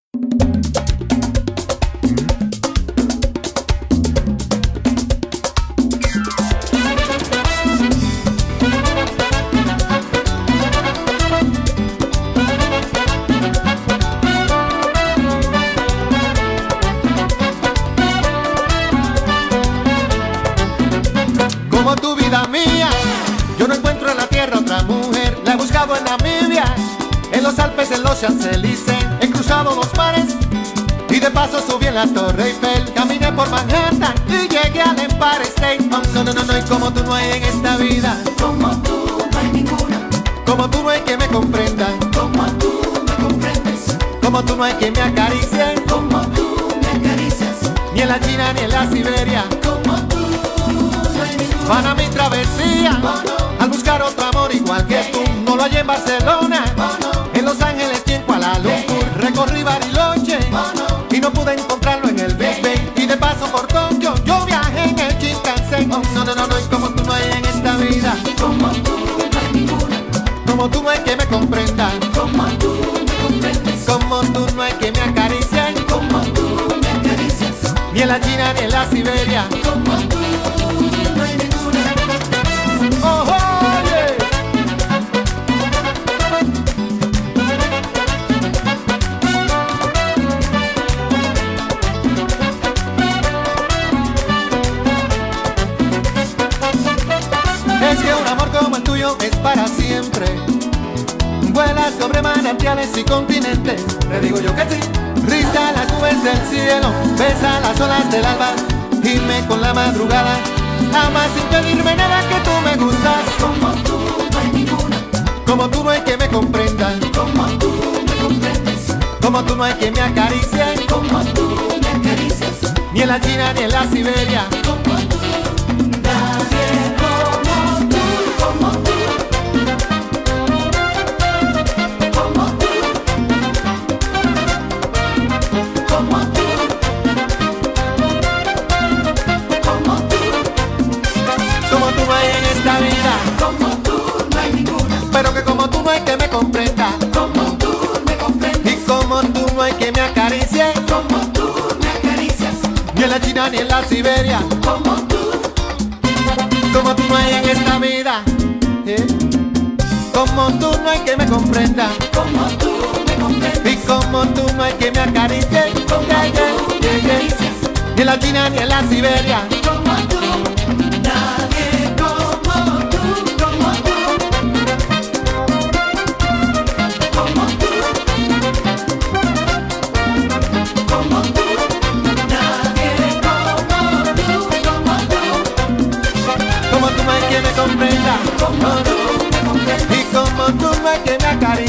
Como tu vida mía, yo no encuentro en la tierra otra mujer. La he buscado en Namibia, en los Alpes, en los Champs-Élysées. He cruzado los mares y de paso subí en la Torre Eiffel. Caminé por Manhattan y llegué al Empire State. Oh, no, no, no, no, y como tú no hay en esta vida. Como tú no hay ninguna. Como tú no hay que me comprenda. Como tú me comprendes. Como tú no hay que me acaricie. Como tú me acaricias. Ni en la China ni en la Siberia. Como tú no hay ninguna. Van a mi travesía, Oh, no. al buscar otro amor igual que tú. No lo hallé en Barcelona, Oh, no. en Los Ángeles y en Kuala Lumpur. Recorrí Bariloche Oh, no. y no pude encontrarlo en el Big Bang. Y de paso por Tokio yo viajé en el Shinkansen. Oh, no, no, no, no, y como tú no hay en esta vida. Como tú no hay ninguna. Como tú no hay que me comprenda. Como tú me comprendes. Como tú no hay que me acaricien. Como tú me acaricias. Ni en la China ni en la Siberia. Como tú no hay ninguna. Oh, oye. Es que un amor como el tuyo es para siempre. Vuela sobre manantiales y continentes. Te digo yo que sí. Riza las nubes del cielo, besa las olas del alba, gime con la madrugada. Ama sin pedirme nada, que tú me gustas. Como tú no hay ninguna. Como tú no hay que me comprenda. Como tú me comprendes. Como tú no hay que me acaricie. Como tú me acaricias. Ni en la China ni en la Siberia. Como tú. Nadie como tú. Como tú. Como tú. Como tú. Como tú. Como tú no hay en esta vida. Como tú no hay ninguna. Pero que como tú no hay que me comprenda. Como tú me comprendes. Y como tú no hay que me acaricie. Como tú me acaricias. Ni en la China ni en la Siberia. Como tú. Como tú no hay en esta vida. Como tú no hay que me comprenda. Como tú me Y comprendes. como tú no hay que me acaricie. Como tú me acaricias. Ni en la China ni en la Siberia. Como tú. Nadie como tú. Como tú. Como tú. Como tú. Nadie como tú. Como tú. Como tú no hay que me comprenda. Como tú me comprendes. Y como tú no hay que me acaricie.